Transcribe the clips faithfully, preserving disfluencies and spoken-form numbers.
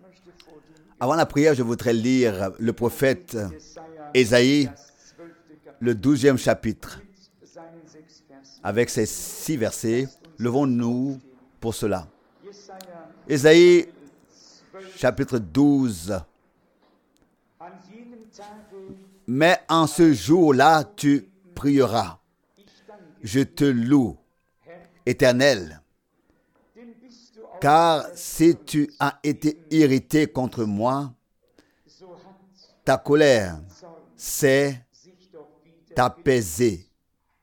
Avant la prière, je voudrais lire le prophète Ésaïe, le douzième chapitre, avec ses six versets. Levons-nous pour cela. Ésaïe, chapitre douze. Mais en ce jour-là, tu prieras. Je te loue, Éternel, car si tu as été irrité contre moi, ta colère s'est apaisée.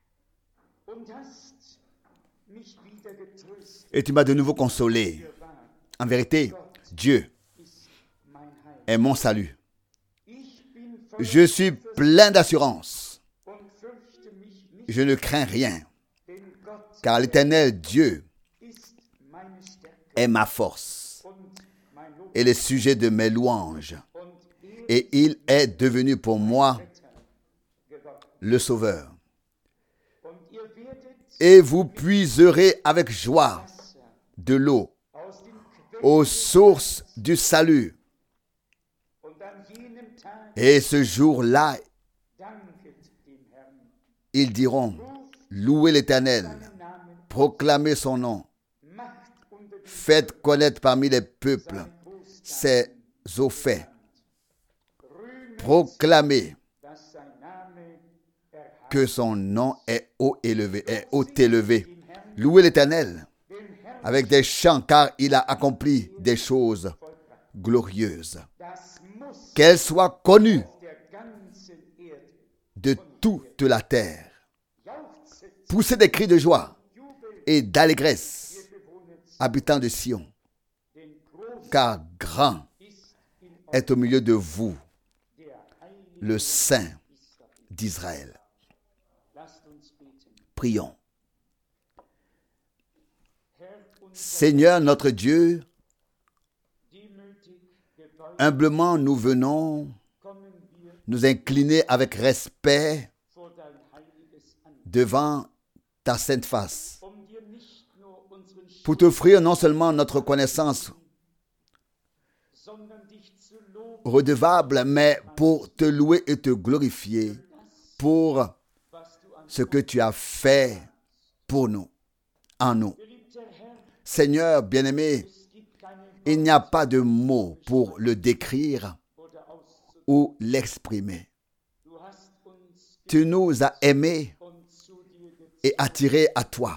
Et tu m'as de nouveau consolé. En vérité, Dieu est mon salut. Je suis plein d'assurance. Je ne crains rien, car l'Éternel Dieu est ma force et le sujet de mes louanges. Et il est devenu pour moi le Sauveur. Et vous puiserez avec joie de l'eau aux sources du salut. Et ce jour-là, ils diront, louez l'Éternel, proclamez son nom, faites connaître parmi les peuples ses hauts faits, proclamez que son nom est haut élevé, est haut élevé. Louez l'Éternel avec des chants, car il a accompli des choses glorieuses. Qu'elles soient connues de toute la terre. Poussez des cris de joie et d'allégresse, habitants de Sion, car grand est au milieu de vous le Saint d'Israël. Prions. Seigneur notre Dieu, humblement nous venons nous incliner avec respect devant ta sainte face pour t'offrir non seulement notre connaissance redevable, mais pour te louer et te glorifier pour ce que tu as fait pour nous, en nous. Seigneur bien-aimé, il n'y a pas de mots pour le décrire ou l'exprimer. Tu nous as aimés et attirés à toi.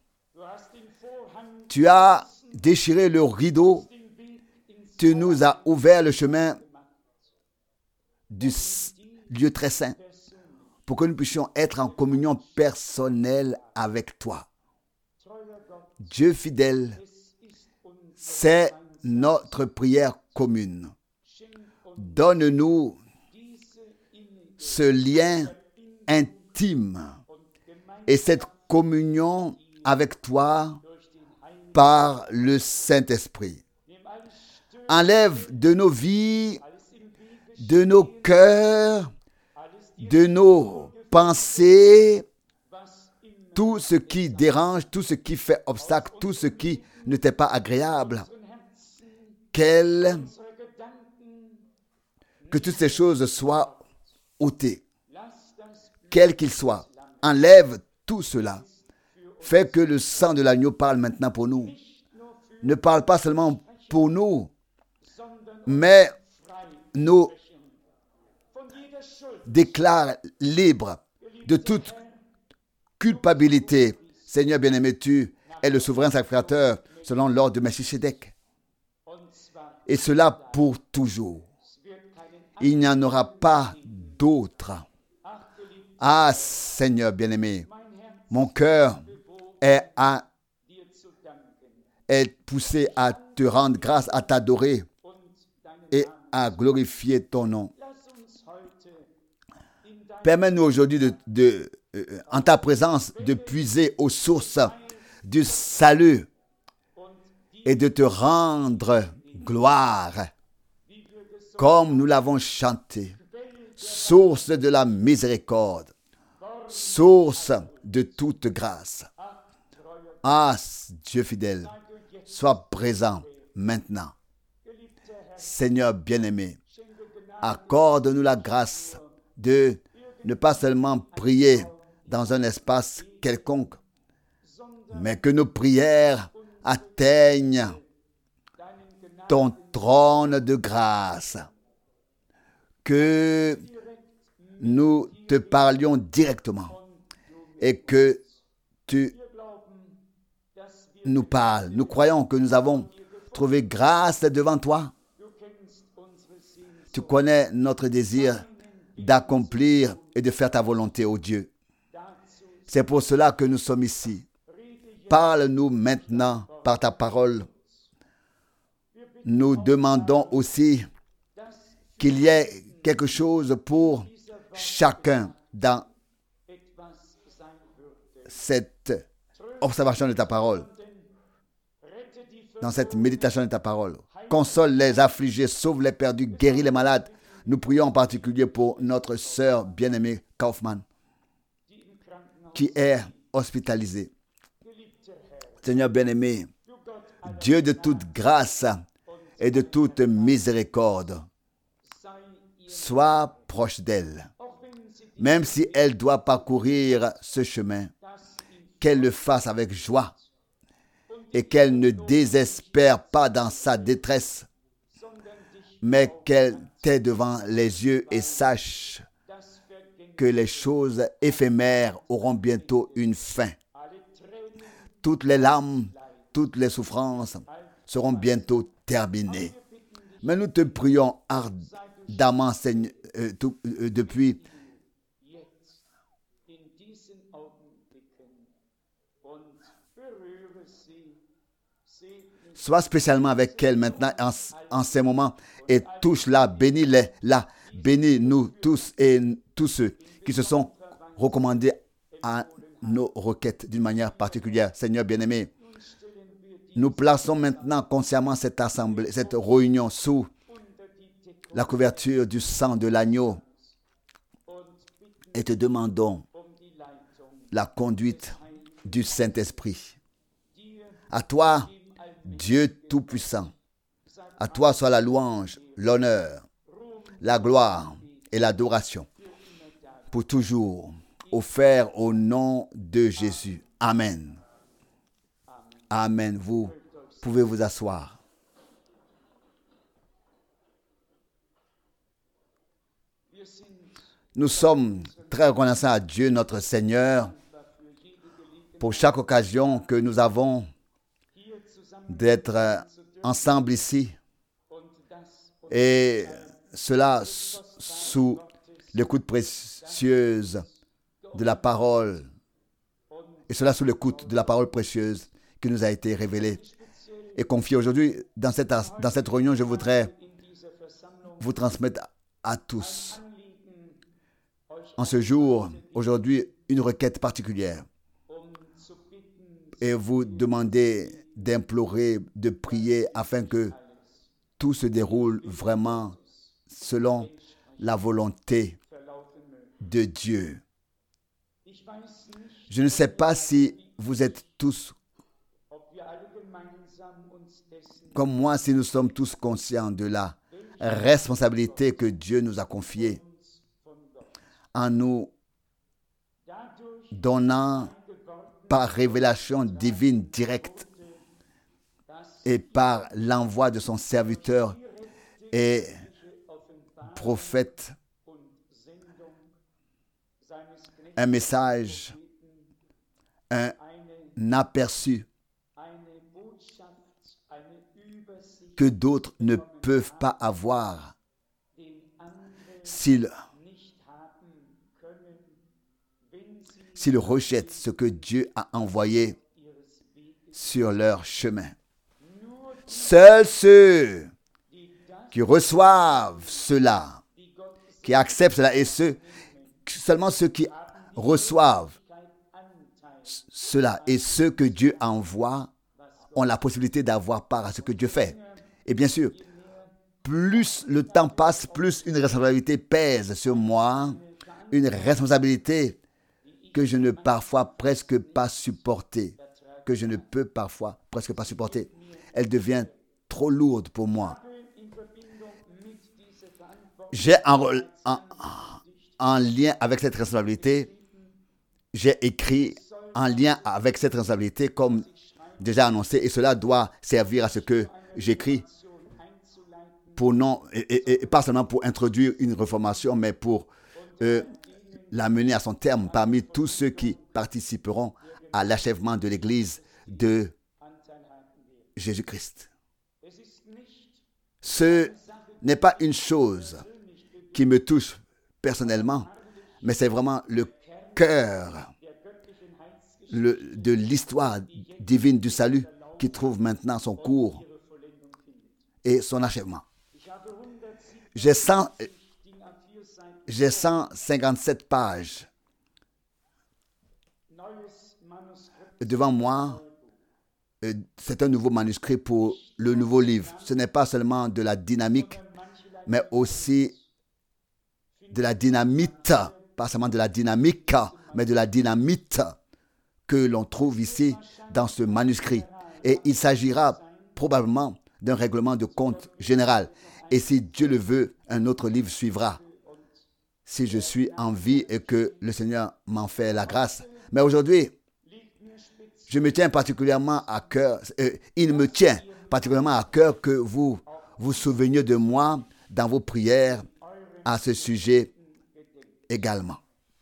Tu as déchiré le rideau. Tu nous as ouvert le chemin du lieu très saint pour que nous puissions être en communion personnelle avec toi. Dieu fidèle, c'est notre prière commune. Donne-nous ce lien intime et cette communion avec toi par le Saint-Esprit. Enlève de nos vies, de nos cœurs, de nos pensées, tout ce qui dérange, tout ce qui fait obstacle, tout ce qui ne t'est pas agréable. Quelle, que toutes ces choses soient ôtées, quel qu'il soit. Enlève tout cela. Fais que le sang de l'agneau parle maintenant pour nous. Ne parle pas seulement pour nous, mais nous déclare libres de toute culpabilité. Seigneur bien-aimé, tu es le souverain sacrificateur selon l'ordre de Melchisédek. Et cela pour toujours. Il n'y en aura pas d'autre. Ah, Seigneur bien-aimé, mon cœur est, à, est poussé à te rendre grâce, à t'adorer et à glorifier ton nom. Permets-nous aujourd'hui, de, de, euh, en ta présence, de puiser aux sources du salut et de te rendre gloire, comme nous l'avons chanté. Source de la miséricorde, source de toute grâce. Ah, Dieu fidèle, sois présent maintenant. Seigneur bien-aimé, accorde-nous la grâce de ne pas seulement prier dans un espace quelconque, mais que nos prières atteignent ton trône de grâce, que nous te parlions directement et que tu nous parles. Nous croyons que nous avons trouvé grâce devant toi. Tu connais notre désir d'accomplir et de faire ta volonté, ô Dieu. C'est pour cela que nous sommes ici. Parle-nous maintenant par ta parole. Nous demandons aussi qu'il y ait quelque chose pour chacun dans cette observation de ta parole, dans cette méditation de ta parole. Console les affligés, sauve les perdus, guéris les malades. Nous prions en particulier pour notre sœur bien-aimée Kaufmann, qui est hospitalisée. Seigneur bien-aimé, Dieu de toute grâce et de toute miséricorde, sois proche d'elle. Même si elle doit parcourir ce chemin, qu'elle le fasse avec joie et qu'elle ne désespère pas dans sa détresse, mais qu'elle t'ait devant les yeux et sache que les choses éphémères auront bientôt une fin. Toutes les larmes, toutes les souffrances seront bientôt terminées. Mais nous te prions ardemment, Seigneur, euh, tout, euh, depuis sois spécialement avec elle maintenant en, en ces moments et touche-la, bénis-les, la, bénis-nous tous et tous ceux qui se sont recommandés à nos requêtes d'une manière particulière. Seigneur bien-aimé, nous plaçons maintenant consciemment cette assemblée, cette réunion sous la couverture du sang de l'agneau et te demandons la conduite du Saint-Esprit. À toi, Dieu Tout-Puissant, à toi soit la louange, l'honneur, la gloire et l'adoration pour toujours, offert au nom de Jésus. Amen. Amen. Vous pouvez vous asseoir. Nous sommes très reconnaissants à Dieu, notre Seigneur, pour chaque occasion que nous avons d'être ensemble ici. Et cela sous l'écoute précieuse de la parole. Et cela sous l'écoute de la parole précieuse qui nous a été révélée et confiée. Aujourd'hui, dans cette, dans cette réunion, je voudrais vous transmettre à tous, en ce jour, aujourd'hui, une requête particulière. Et vous demander d'implorer, de prier afin que tout se déroule vraiment selon la volonté de Dieu. Je ne sais pas si vous êtes tous comme moi, si nous sommes tous conscients de la responsabilité que Dieu nous a confiée en nous donnant par révélation divine directe et par l'envoi de son serviteur et prophète un message, un aperçu que d'autres ne peuvent pas avoir s'ils, s'ils rejettent ce que Dieu a envoyé sur leur chemin. Seuls ceux qui reçoivent cela, qui acceptent cela, et ceux, seulement ceux qui reçoivent cela et ceux que Dieu envoie ont la possibilité d'avoir part à ce que Dieu fait. Et bien sûr, plus le temps passe, plus une responsabilité pèse sur moi, une responsabilité que je ne parfois presque pas supporter, que je ne peux parfois presque pas supporter. Elle devient trop lourde pour moi. j'ai en, en, en lien avec cette responsabilité, j'ai écrit en lien avec cette responsabilité comme déjà annoncé, et cela doit servir à ce que j'écris pour non, et, et, et pas seulement pour introduire une réformation, mais pour euh, la mener à son terme parmi tous ceux qui participeront à l'achèvement de l'Église de Jésus-Christ. Ce n'est pas une chose qui me touche personnellement, mais c'est vraiment le cœur le, de l'histoire divine du salut qui trouve maintenant son cours et son achèvement. J'ai cent, j'ai cent cinquante-sept pages devant moi. C'est un nouveau manuscrit pour le nouveau livre. Ce n'est pas seulement de la dynamique, mais aussi de la dynamite. Pas seulement de la dynamique, mais de la dynamite que l'on trouve ici dans ce manuscrit. Et il s'agira probablement d'un règlement de compte général. Et si Dieu le veut, un autre livre suivra. Si je suis en vie et que le Seigneur m'en fait la grâce. Mais aujourd'hui, je me tiens particulièrement à cœur, euh, il me tient particulièrement à cœur que vous vous souveniez de moi dans vos prières à ce sujet également.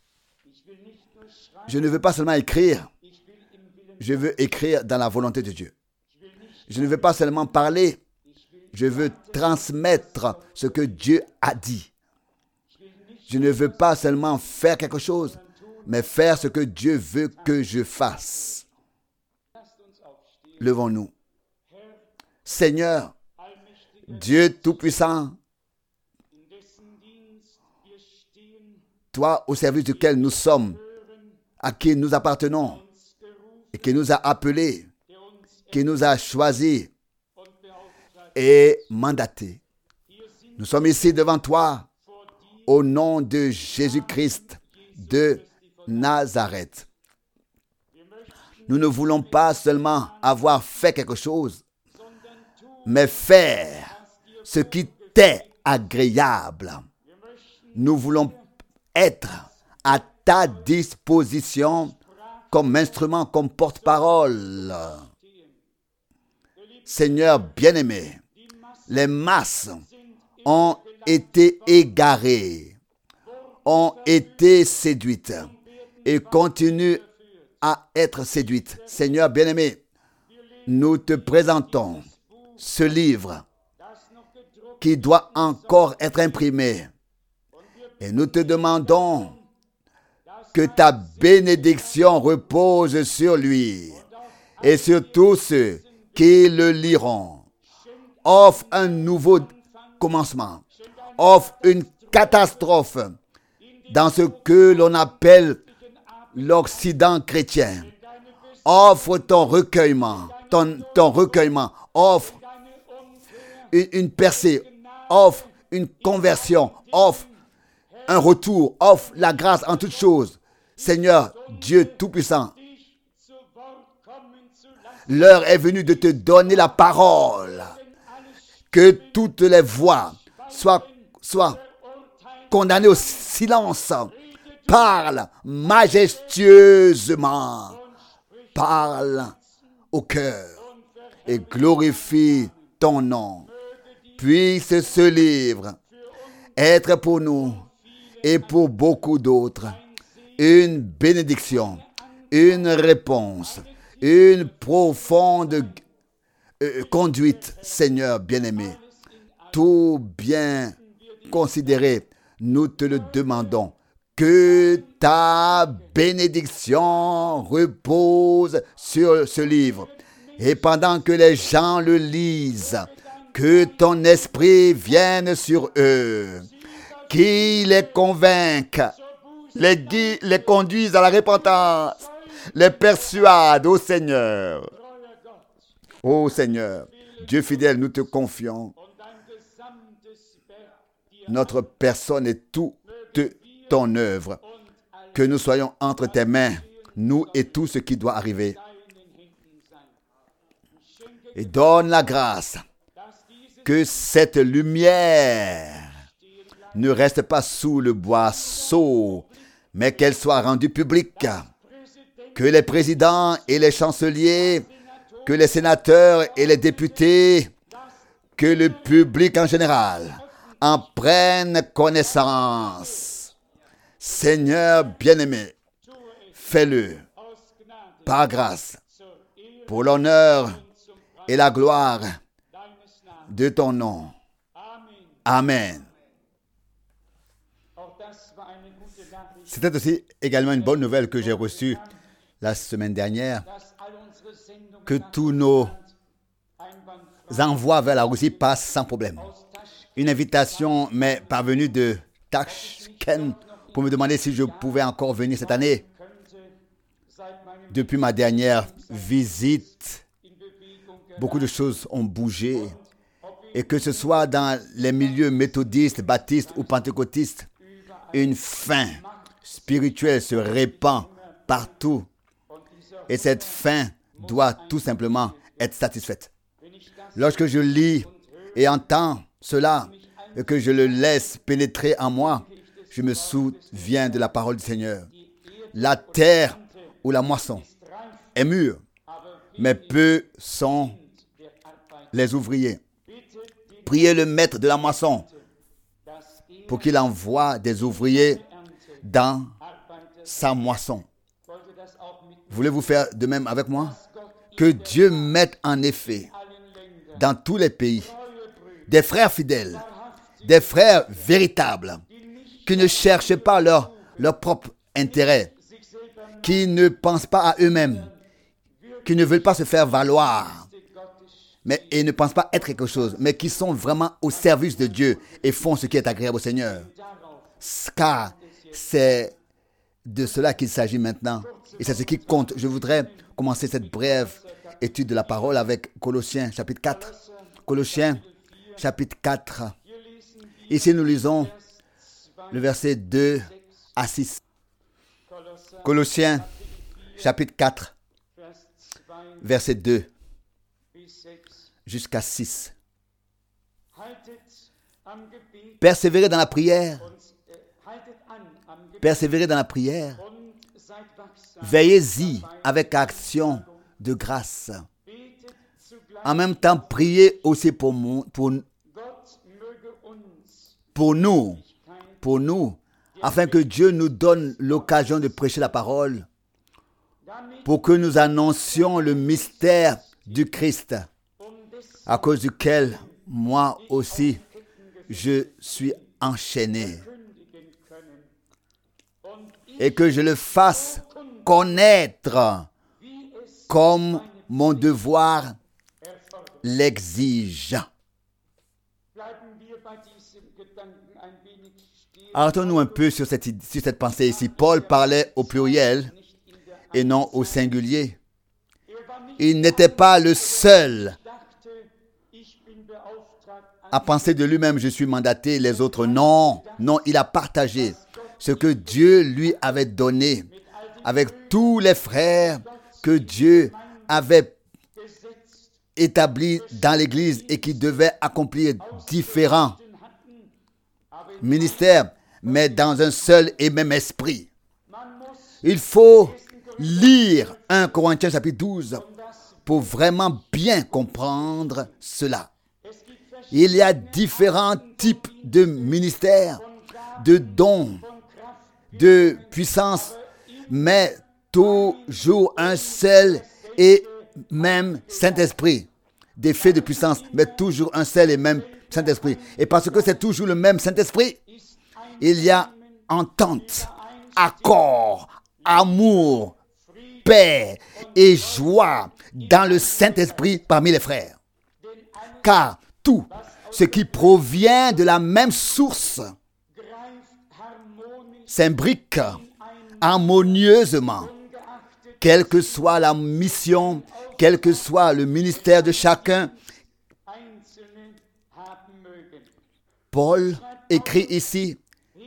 Je ne veux pas seulement écrire, je veux écrire dans la volonté de Dieu. Je ne veux pas seulement parler, je veux transmettre ce que Dieu a dit. Je ne veux pas seulement faire quelque chose, mais faire ce que Dieu veut que je fasse. Levons-nous. Seigneur, Dieu Tout-Puissant, toi au service duquel nous sommes, à qui nous appartenons, et qui nous a appelés, qui nous a choisis et mandatés. Nous sommes ici devant toi au nom de Jésus-Christ de Nazareth. Nous ne voulons pas seulement avoir fait quelque chose, mais faire ce qui t'est agréable. Nous voulons être à ta disposition comme instrument, comme porte-parole. Seigneur bien-aimé, les masses ont été égarées, ont été séduites et continuent à être séduites. Seigneur bien-aimé, nous te présentons ce livre qui doit encore être imprimé et nous te demandons que ta bénédiction repose sur lui et sur tous ceux qui le liront. Offre un nouveau commencement, offre une catastrophe dans ce que l'on appelle l'Occident chrétien. Offre ton recueillement, ton, ton recueillement, offre une, une percée, offre une conversion, offre un retour, offre la grâce en toutes choses. Seigneur, Dieu Tout-Puissant, l'heure est venue de te donner la parole. Que toutes les voix soient, soient condamnées au silence. Parle majestueusement. Parle au cœur et glorifie ton nom. Puisse ce livre être pour nous et pour beaucoup d'autres une bénédiction, une réponse, une profonde euh, conduite, Seigneur bien-aimé. Tout bien considéré, nous te le demandons. Que ta bénédiction repose sur ce livre. Et pendant que les gens le lisent, que ton esprit vienne sur eux, qui les convainque, les, guide, les conduise à la repentance, les persuade au Seigneur. Ô Seigneur, Dieu fidèle, nous te confions notre personne et toute ton œuvre. Que nous soyons entre tes mains, nous et tout ce qui doit arriver. Et donne la grâce que cette lumière ne reste pas sous le boisseau, mais qu'elle soit rendue publique. Que les présidents et les chanceliers, que les sénateurs et les députés, que le public en général en prennent connaissance. Seigneur bien-aimé, fais-le par grâce, pour l'honneur et la gloire de ton nom. Amen. C'était aussi également une bonne nouvelle que j'ai reçue la semaine dernière, que tous nos envois vers la Russie passent sans problème. Une invitation m'est parvenue de Tashkent pour me demander si je pouvais encore venir cette année. Depuis ma dernière visite, beaucoup de choses ont bougé. Et que ce soit dans les milieux méthodistes, baptistes ou pentecôtistes, une faim spirituelle se répand partout. Et cette faim doit tout simplement être satisfaite. Lorsque je lis et entends cela et que je le laisse pénétrer en moi, je me souviens de la parole du Seigneur. La terre ou la moisson est mûre, mais peu sont les ouvriers. Priez le maître de la moisson pour qu'il envoie des ouvriers dans sa moisson. Voulez-vous faire de même avec moi? Que Dieu mette en effet dans tous les pays des frères fidèles, des frères véritables, qui ne cherchent pas leur, leur propre intérêt, qui ne pensent pas à eux-mêmes, qui ne veulent pas se faire valoir, mais et ne pensent pas être quelque chose, mais qui sont vraiment au service de Dieu et font ce qui est agréable au Seigneur. Car c'est de cela qu'il s'agit maintenant. Et c'est ce qui compte. Je voudrais commencer cette brève étude de la parole avec Colossiens chapitre quatre. Colossiens chapitre quatre. Ici nous lisons le verset deux à six. Colossiens chapitre quatre, verset deux jusqu'à six. Persévérez dans la prière. Persévérez dans la prière. Veillez-y avec action de grâce. En même temps, priez aussi pour, mon, pour, pour nous, pour nous, afin que Dieu nous donne l'occasion de prêcher la parole, pour que nous annoncions le mystère du Christ, à cause duquel moi aussi je suis enchaîné, et que je le fasse connaître comme mon devoir l'exige. Arrêtons-nous un peu sur cette, sur cette pensée ici. Paul parlait au pluriel et non au singulier. Il n'était pas le seul à penser de lui-même, je suis mandaté, les autres non. Non, il a partagé ce que Dieu lui avait donné avec tous les frères que Dieu avait établis dans l'Église et qui devaient accomplir différents ministères, mais dans un seul et même esprit. Il faut lire premier Corinthiens chapitre douze pour vraiment bien comprendre cela. Il y a différents types de ministères, de dons, de puissance, mais toujours un seul et même Saint-Esprit. Des faits de puissance, mais toujours un seul et même Saint-Esprit. Et parce que c'est toujours le même Saint-Esprit, il y a entente, accord, amour, paix et joie dans le Saint-Esprit parmi les frères. Car tout ce qui provient de la même source s'imbrique harmonieusement, quelle que soit la mission, quel que soit le ministère de chacun. Paul écrit ici,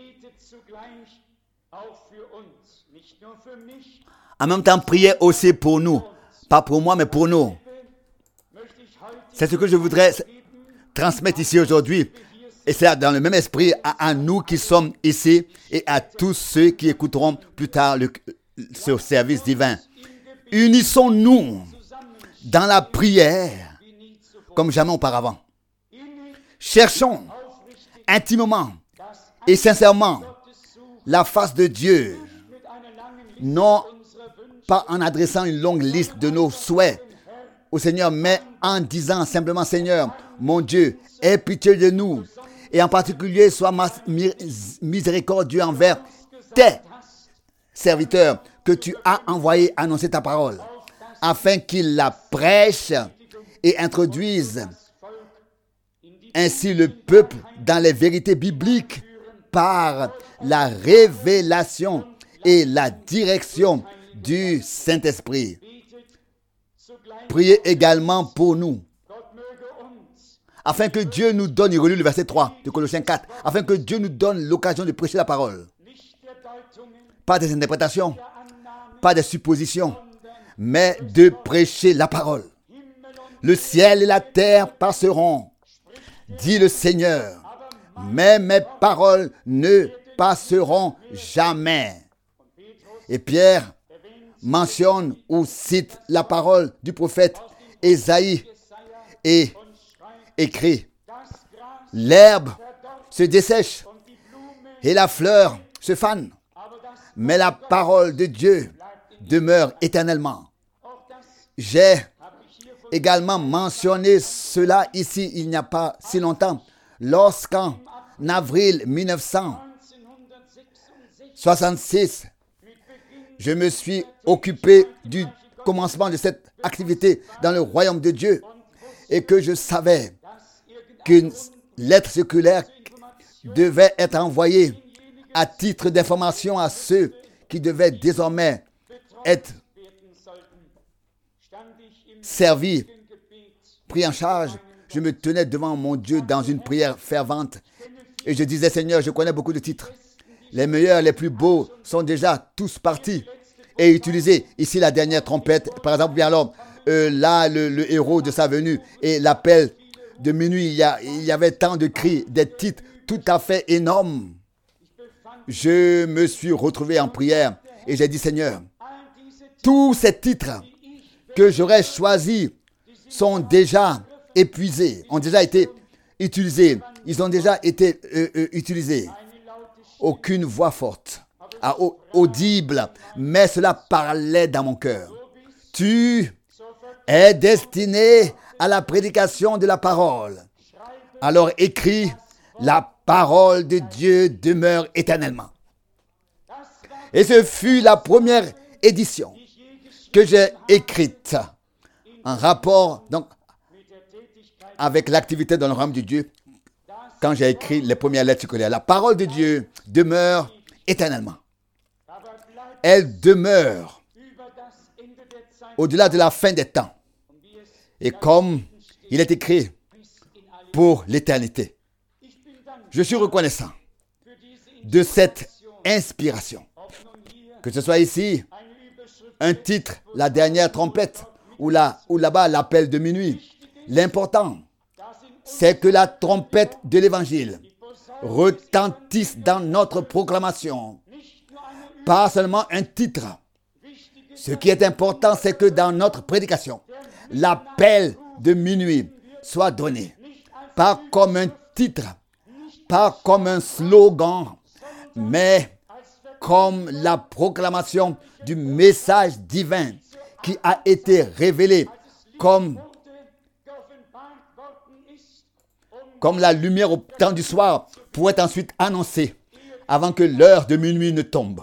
en même temps, priez aussi pour nous, pas pour moi, mais pour nous. C'est ce que je voudrais transmettre ici aujourd'hui. Et c'est dans le même esprit à, à nous qui sommes ici et à tous ceux qui écouteront plus tard le, ce service divin. Unissons-nous dans la prière comme jamais auparavant. Cherchons intimement et sincèrement la face de Dieu, non pas en adressant une longue liste de nos souhaits au Seigneur, mais en disant simplement: Seigneur, mon Dieu, aie pitié de nous, et en particulier sois miséricordieux envers tes serviteurs que tu as envoyés annoncer ta parole, afin qu'ils la prêchent et introduisent ainsi le peuple dans les vérités bibliques par la révélation et la direction du Saint-Esprit. Priez également pour nous, afin que Dieu nous donne, il relit le verset trois de Colossiens quatre, afin que Dieu nous donne l'occasion de prêcher la parole. Pas des interprétations, pas des suppositions, mais de prêcher la parole. Le ciel et la terre passeront, dit le Seigneur, mais mes paroles ne passeront jamais. Et Pierre mentionne ou cite la parole du prophète Ésaïe et écrit: l'herbe se dessèche et la fleur se fane, mais la parole de Dieu demeure éternellement. J'ai également mentionné cela ici il n'y a pas si longtemps, lorsqu'en avril mille neuf cent soixante-six, je me suis occupé du commencement de cette activité dans le royaume de Dieu et que je savais qu'une lettre circulaire devait être envoyée à titre d'information à ceux qui devaient désormais être servis, pris en charge. Je me tenais devant mon Dieu dans une prière fervente et je disais: Seigneur, je connais beaucoup de titres. Les meilleurs, les plus beaux sont déjà tous partis et utilisés. Ici, la dernière trompette, par exemple, bien alors, euh, là, le, le héros de sa venue et l'appel de minuit, il y, a, il y avait tant de cris, des titres tout à fait énormes. Je me suis retrouvé en prière et j'ai dit: Seigneur, tous ces titres que j'aurais choisis sont déjà épuisés, ont déjà été utilisés. Ils ont déjà été euh, euh, utilisés. Aucune voix forte, audible, mais cela parlait dans mon cœur. Tu es destiné à la prédication de la parole. Alors écris: la parole de Dieu demeure éternellement. Et ce fut la première édition que j'ai écrite en rapport donc avec l'activité dans le royaume de Dieu. Quand j'ai écrit les premières lettres circulaires, la parole de Dieu demeure éternellement. Elle demeure au-delà de la fin des temps. Et comme il est écrit, pour l'éternité. Je suis reconnaissant de cette inspiration. Que ce soit ici, un titre, la dernière trompette, ou, là, ou là-bas, l'appel de minuit. L'important, c'est que la trompette de l'évangile retentisse dans notre proclamation. Pas seulement un titre. Ce qui est important, c'est que dans notre prédication, l'appel de minuit soit donné. Pas comme un titre, pas comme un slogan, mais comme la proclamation du message divin qui a été révélé comme comme la lumière au temps du soir, pour être ensuite annoncée avant que l'heure de minuit ne tombe.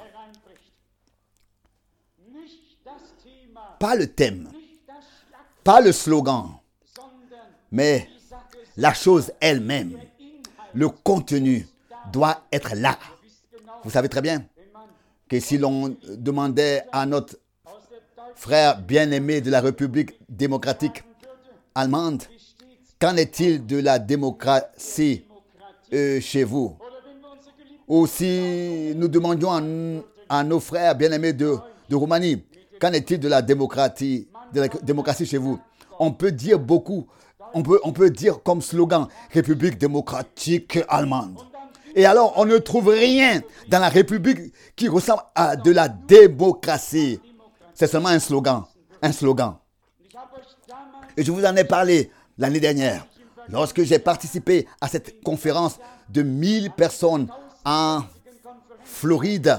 Pas le thème, pas le slogan, mais la chose elle-même, le contenu doit être là. Vous savez très bien que si l'on demandait à notre frère bien-aimé de la République démocratique allemande, qu'en est-il de la démocratie euh, chez vous? Ou si nous demandions à, à nos frères bien-aimés de, de Roumanie, qu'en est-il de la démocratie, de la démocratie chez vous? On peut dire beaucoup on peut, on peut dire comme slogan République démocratique allemande. Et alors, on ne trouve rien dans la République qui ressemble à de la démocratie. C'est seulement un slogan. Un slogan. Et je vous en ai parlé l'année dernière, lorsque j'ai participé à cette conférence de mille personnes en Floride,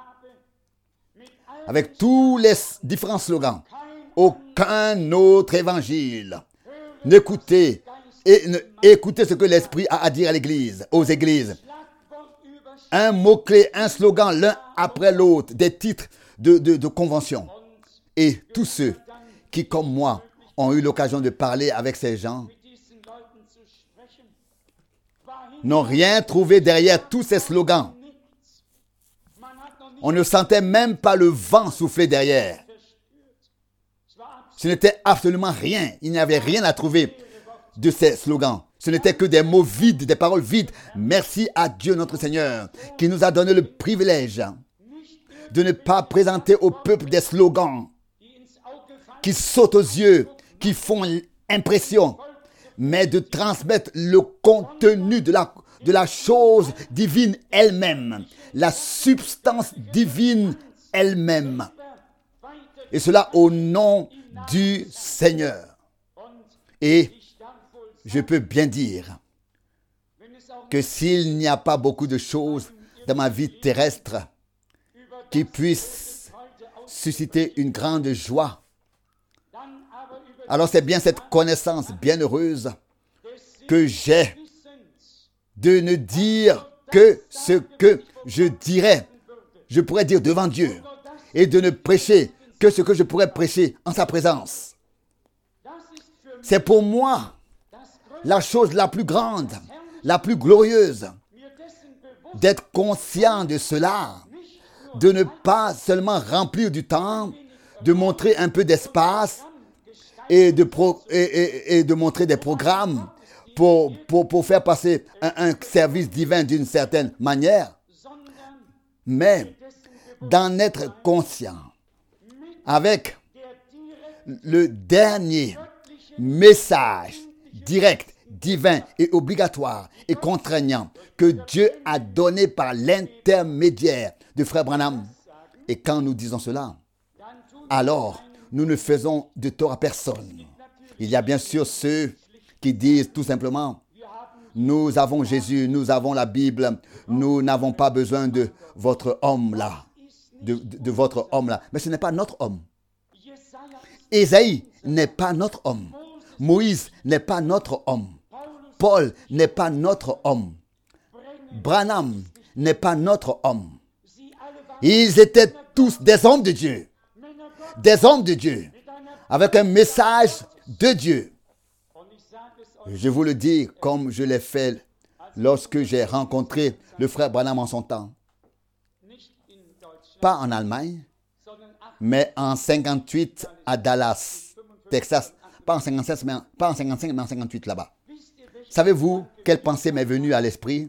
avec tous les différents slogans. Aucun autre évangile. N'écoutez et ne, écoutez ce que l'Esprit a à dire à l'Église, aux églises. Un mot-clé, un slogan l'un après l'autre, des titres de, de, de convention. Et tous ceux qui, comme moi, ont eu l'occasion de parler avec ces gens, n'ont rien trouvé derrière tous ces slogans. On ne sentait même pas le vent souffler derrière. Ce n'était absolument rien. Il n'y avait rien à trouver de ces slogans. Ce n'était que des mots vides, des paroles vides. Merci à Dieu notre Seigneur qui nous a donné le privilège de ne pas présenter au peuple des slogans qui sautent aux yeux, qui font impression, mais de transmettre le contenu de la, de la chose divine elle-même, la substance divine elle-même. Et cela au nom du Seigneur. Et je peux bien dire que s'il n'y a pas beaucoup de choses dans ma vie terrestre qui puissent susciter une grande joie, alors c'est bien cette connaissance bienheureuse que j'ai de ne dire que ce que je dirais, je pourrais dire devant Dieu, et de ne prêcher que ce que je pourrais prêcher en sa présence. C'est pour moi la chose la plus grande, la plus glorieuse, d'être conscient de cela, de ne pas seulement remplir du temps, de montrer un peu d'espace et de, pro, et, et, et de montrer des programmes pour, pour, pour faire passer un, un service divin d'une certaine manière, mais d'en être conscient avec le dernier message direct, divin et obligatoire et contraignant que Dieu a donné par l'intermédiaire de Frère Branham. Et quand nous disons cela, alors nous ne faisons de tort à personne. Il y a bien sûr ceux qui disent tout simplement, nous avons Jésus, nous avons la Bible, nous n'avons pas besoin de votre homme là, de, de, de votre homme là. Mais ce n'est pas notre homme. Ésaïe n'est pas notre homme. Moïse n'est pas notre homme. Paul n'est pas notre homme. Branham n'est pas notre homme. Ils étaient tous des hommes de Dieu. Des hommes de Dieu. Avec un message de Dieu. Je vous le dis comme je l'ai fait lorsque j'ai rencontré le frère Branham en son temps. Pas en Allemagne, mais en cinquante-huit à Dallas, Texas. Pas en cinquante-cinq, mais en, pas en cinquante-cinq, mais en cinquante-huit là-bas. Savez-vous quelle pensée m'est venue à l'esprit?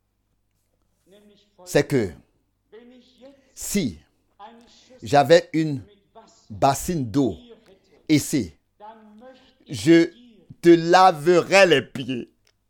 C'est que si j'avais une bassine d'eau ici, je te laverais les pieds.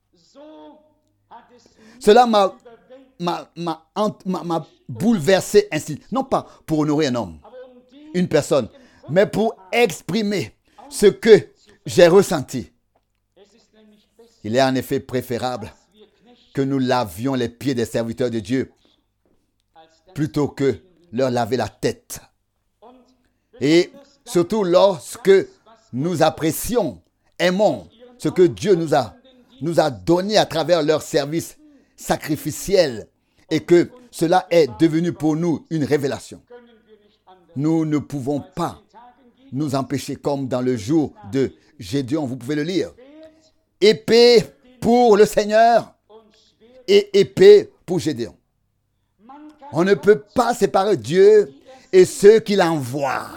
Cela m'a, m'a, m'a, m'a, m'a bouleversé ainsi. Non pas pour honorer un homme, une personne, mais pour exprimer ce que j'ai ressenti. Il est en effet préférable que nous lavions les pieds des serviteurs de Dieu plutôt que leur laver la tête. Et surtout lorsque nous apprécions, aimons ce que Dieu nous a, nous a donné à travers leur service sacrificiel et que cela est devenu pour nous une révélation. Nous ne pouvons pas nous empêcher, comme dans le jour de Gédéon, vous pouvez le lire. Épée pour le Seigneur et épée pour Gédéon. On ne peut pas séparer Dieu et ceux qu'il envoie.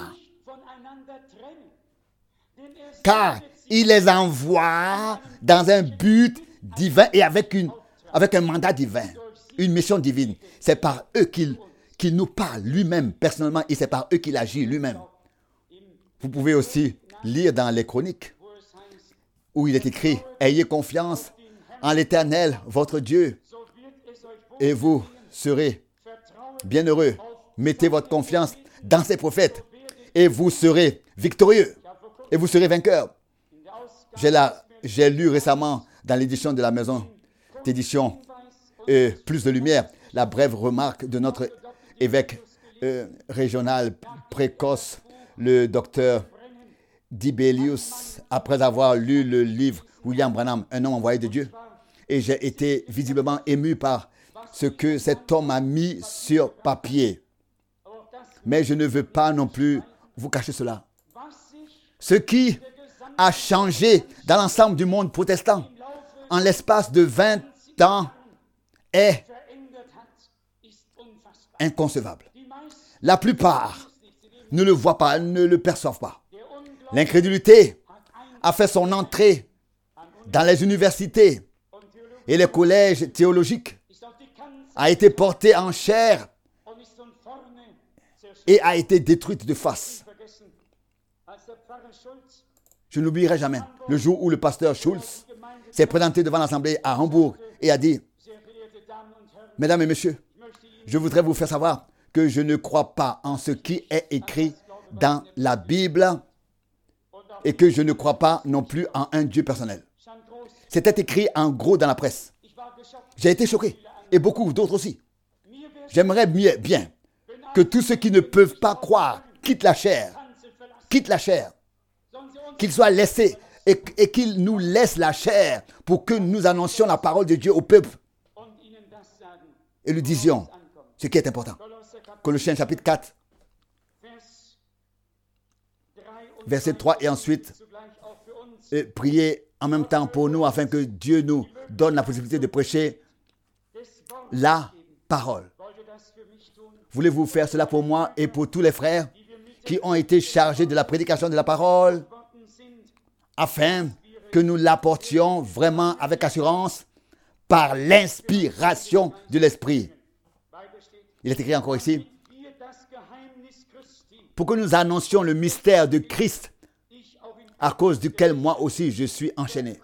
Car il les envoie dans un but divin et avec, une, avec un mandat divin, une mission divine. C'est par eux qu'il, qu'il nous parle lui-même personnellement et c'est par eux qu'il agit lui-même. Vous pouvez aussi lire dans les chroniques où il est écrit, ayez confiance en l'Éternel, votre Dieu, et vous serez bienheureux. Mettez votre confiance dans ses prophètes, et vous serez victorieux, et vous serez vainqueurs. J'ai, la, j'ai lu récemment dans l'édition de la maison d'édition euh, Plus de lumière, la brève remarque de notre évêque euh, régional précoce, le docteur Dibelius, après avoir lu le livre William Branham, un homme envoyé de Dieu. Et j'ai été visiblement ému par ce que cet homme a mis sur papier. Mais je ne veux pas non plus vous cacher cela. Ce qui a changé dans l'ensemble du monde protestant en l'espace de vingt ans est inconcevable. La plupart ne le voient pas, ne le perçoivent pas. L'incrédulité a fait son entrée dans les universités et les collèges théologiques, a été portée en chair et a été détruite de face. Je n'oublierai jamais le jour où le pasteur Schulz s'est présenté devant l'assemblée à Hambourg et a dit, « Mesdames et messieurs, je voudrais vous faire savoir que je ne crois pas en ce qui est écrit dans la Bible et que je ne crois pas non plus en un Dieu personnel. » C'était écrit en gros dans la presse. J'ai été choqué, et beaucoup d'autres aussi. J'aimerais mieux, bien que tous ceux qui ne peuvent pas croire quittent la chair, quittent la chair, qu'ils soient laissés et, et qu'ils nous laissent la chair pour que nous annoncions la parole de Dieu au peuple et lui disions ce qui est important. Colossiens chapitre quatre, verset trois, et ensuite euh, prier en même temps pour nous afin que Dieu nous donne la possibilité de prêcher la parole. Voulez-vous faire cela pour moi et pour tous les frères qui ont été chargés de la prédication de la parole afin que nous l'apportions vraiment avec assurance par l'inspiration de l'Esprit. Il est écrit encore ici, pour que nous annoncions le mystère de Christ à cause duquel moi aussi je suis enchaîné.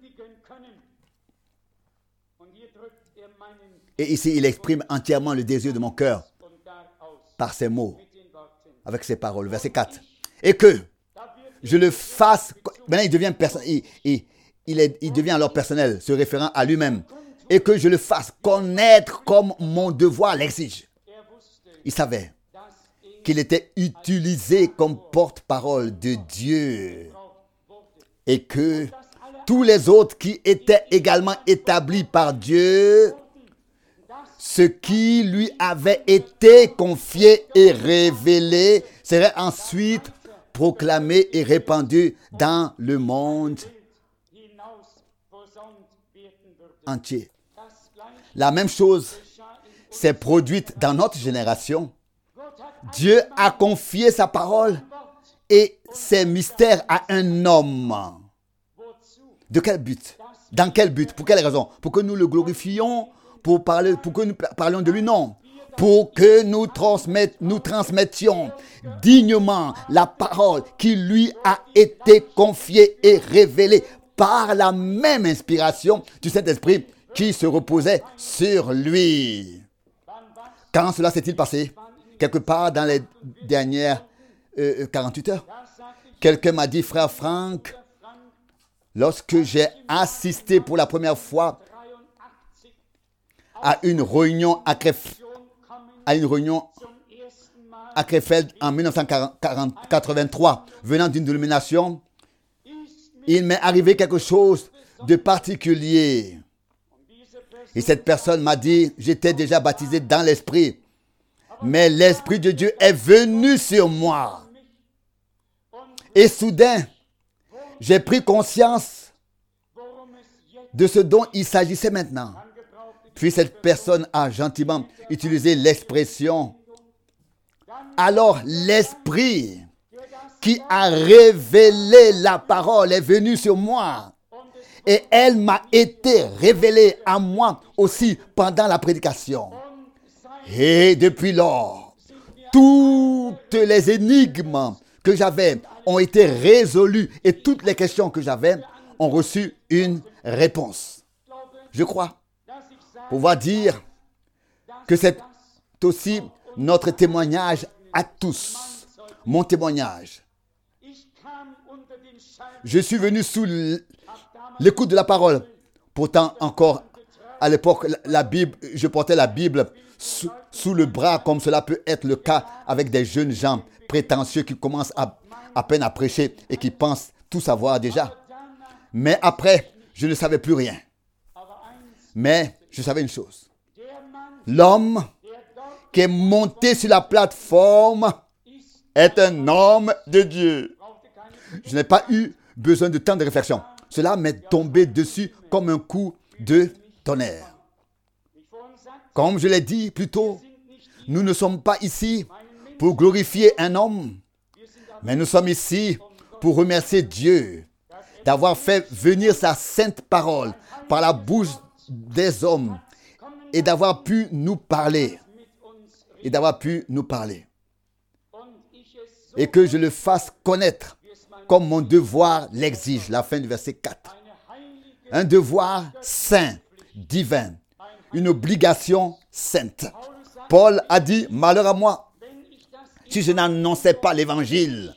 Et ici, il exprime entièrement le désir de mon cœur par ces mots, avec ces paroles. Verset quatre. Et que je le fasse... Maintenant, il devient, perso- il, il, il, est, il devient alors personnel, se référant à lui-même. Et que je le fasse connaître comme mon devoir l'exige. Il savait qu'il était utilisé comme porte-parole de Dieu. Et que tous les autres qui étaient également établis par Dieu, ce qui lui avait été confié et révélé serait ensuite proclamé et répandu dans le monde entier. La même chose s'est produite dans notre génération. Dieu a confié sa parole et ses mystères à un homme. De quel but? Dans quel but? Pour quelle raison? Pour que nous le glorifions? Pour, parler, pour que nous parlions de lui? Non. Pour que nous, transmett, nous transmettions dignement la parole qui lui a été confiée et révélée par la même inspiration du Saint-Esprit qui se reposait sur lui. Quand cela s'est-il passé? Quelque part dans les dernières euh, quarante-huit heures. Quelqu'un m'a dit, frère Franck, lorsque j'ai assisté pour la première fois à une réunion à, Kref, à une réunion à Krefeld en dix-neuf cent quatre-vingt-trois, venant d'une dénomination, il m'est arrivé quelque chose de particulier. Et cette personne m'a dit, j'étais déjà baptisé dans l'esprit, mais l'Esprit de Dieu est venu sur moi. Et soudain, j'ai pris conscience de ce dont il s'agissait maintenant. Puis cette personne a gentiment utilisé l'expression « Alors l'Esprit qui a révélé la parole est venu sur moi. Et elle m'a été révélée à moi aussi pendant la prédication. Et depuis lors, toutes les énigmes que j'avais ont été résolues et toutes les questions que j'avais ont reçu une réponse. Je crois pouvoir dire que c'est aussi notre témoignage à tous. Mon témoignage. Je suis venu sous l'écoute de la parole. Pourtant, encore à l'époque, la Bible, je portais la Bible sous, sous le bras, comme cela peut être le cas avec des jeunes gens prétentieux qui commencent à, à peine à prêcher et qui pensent tout savoir déjà. Mais après, je ne savais plus rien. Mais je savais une chose. L'homme qui est monté sur la plateforme est un homme de Dieu. Je n'ai pas eu besoin de temps de réflexion. Cela m'est tombé dessus comme un coup de tonnerre. Comme je l'ai dit plus tôt, nous ne sommes pas ici pour glorifier un homme, mais nous sommes ici pour remercier Dieu d'avoir fait venir sa sainte parole par la bouche des hommes et d'avoir pu nous parler. Et d'avoir pu nous parler. Et que je le fasse connaître comme mon devoir l'exige. La fin du verset quatre. Un devoir saint, divin. Une obligation sainte. Paul a dit, malheur à moi, si je n'annonçais pas l'évangile.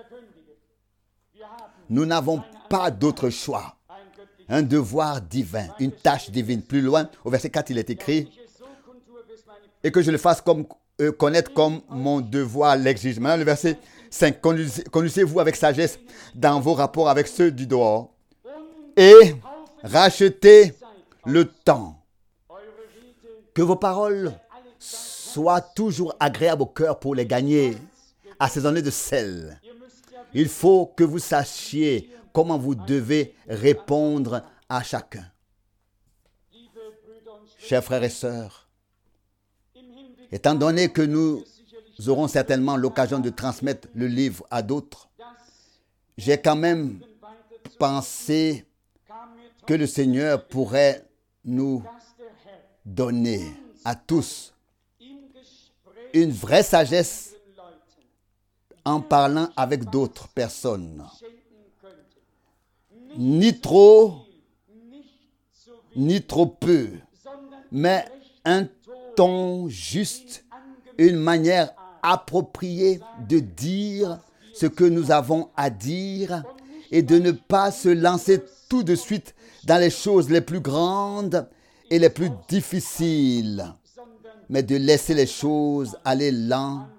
Nous n'avons pas d'autre choix. Un devoir divin, une tâche divine. Plus loin, au verset quatre, il est écrit, et que je le fasse comme, euh, connaître comme mon devoir l'exige. Maintenant, le verset cinq. Conduisez-vous avec sagesse dans vos rapports avec ceux du dehors et rachetez le temps. Que vos paroles soient toujours agréables au cœur pour les gagner, assaisonnées de sel. Il faut que vous sachiez comment vous devez répondre à chacun. Chers frères et sœurs, étant donné que nous aurons certainement l'occasion de transmettre le livre à d'autres, j'ai quand même pensé que le Seigneur pourrait nous donner à tous une vraie sagesse en parlant avec d'autres personnes. Ni trop, ni trop peu, mais un ton juste, une manière appropriée de dire ce que nous avons à dire et de ne pas se lancer tout de suite dans les choses les plus grandes et les plus difficiles, mais de laisser les choses aller lentement.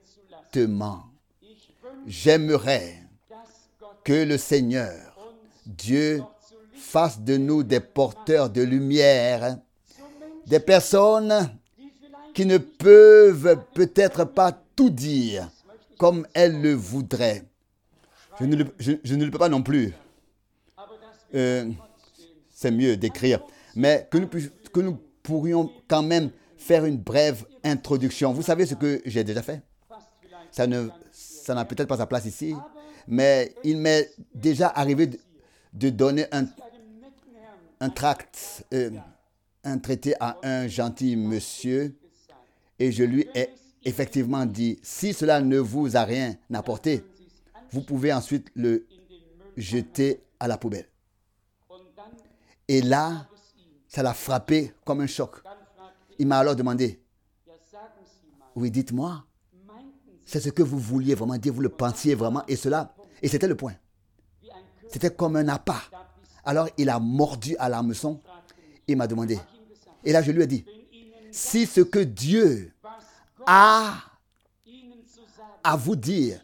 J'aimerais que le Seigneur, Dieu, fasse de nous des porteurs de lumière, des personnes qui ne peuvent peut-être pas tout dire comme elles le voudraient. Je ne le, je, je ne le peux pas non plus. Euh, c'est mieux d'écrire. Mais que nous, que nous pourrions quand même faire une brève introduction. Vous savez ce que j'ai déjà fait? Ça ne, ça n'a peut-être pas sa place ici, mais il m'est déjà arrivé de, de donner un, un tract, euh, un traité à un gentil monsieur, et je lui ai effectivement dit, si cela ne vous a rien apporté, vous pouvez ensuite le jeter à la poubelle. Et là, ça l'a frappé comme un choc. Il m'a alors demandé, oui, dites-moi, c'est ce que vous vouliez vraiment dire, vous le pensiez vraiment, et cela, et c'était le point. C'était comme un appât. Alors, il a mordu à l'hameçon, il m'a demandé. Et là, je lui ai dit, si ce que Dieu a à vous dire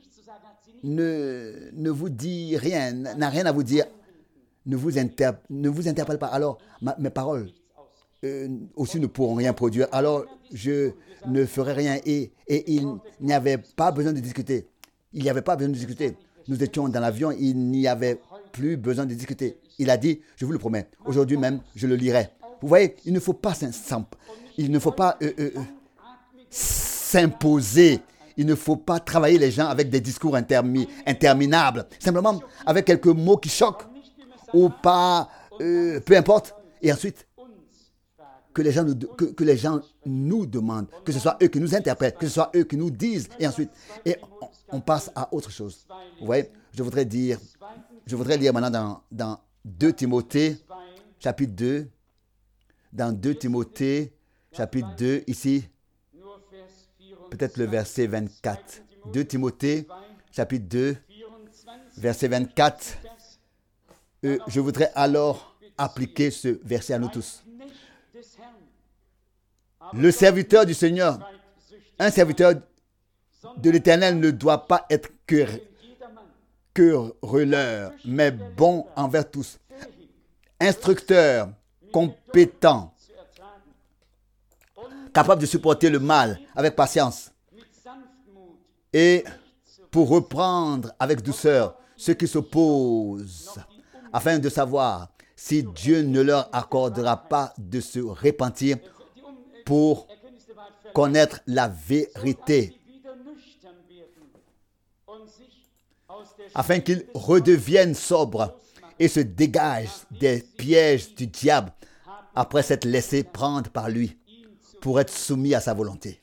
ne, ne vous dit rien, n'a rien à vous dire, ne vous, inter, ne vous interpelle pas. Alors, ma, mes paroles euh, aussi ne pourront rien produire. Alors, je ne ferai rien. Et, et il n'y avait pas besoin de discuter. Il n'y avait pas besoin de discuter. Nous étions dans l'avion, il n'y avait plus besoin de discuter. Il a dit, je vous le promets, aujourd'hui même, je le lirai. Vous voyez, il ne faut pas, il ne faut pas euh, euh, s'imposer. Il ne faut pas travailler les gens avec des discours intermi- interminables. Simplement avec quelques mots qui choquent ou pas, euh, peu importe. Et ensuite, que les, gens nous, que, que les gens nous demandent, que ce soit eux qui nous interprètent, que ce soit eux qui nous disent. Et ensuite, et on, on passe à autre chose. Vous voyez, je voudrais dire je voudrais lire maintenant dans, dans deux Timothée, chapitre deux. Dans deux Timothée, chapitre deux, ici, peut-être le verset vingt-quatre. deux Timothée, chapitre deux, verset vingt-quatre. Euh, je voudrais alors appliquer ce verset à nous tous. Le serviteur du Seigneur, un serviteur de l'Éternel ne doit pas être querelleur, mais bon envers tous. Instructeur, compétent, capable de supporter le mal avec patience et pour reprendre avec douceur ceux qui s'opposent, afin de savoir si Dieu ne leur accordera pas de se repentir pour connaître la vérité, afin qu'ils redeviennent sobres et se dégagent des pièges du diable après s'être laissés prendre par lui pour être soumis à sa volonté.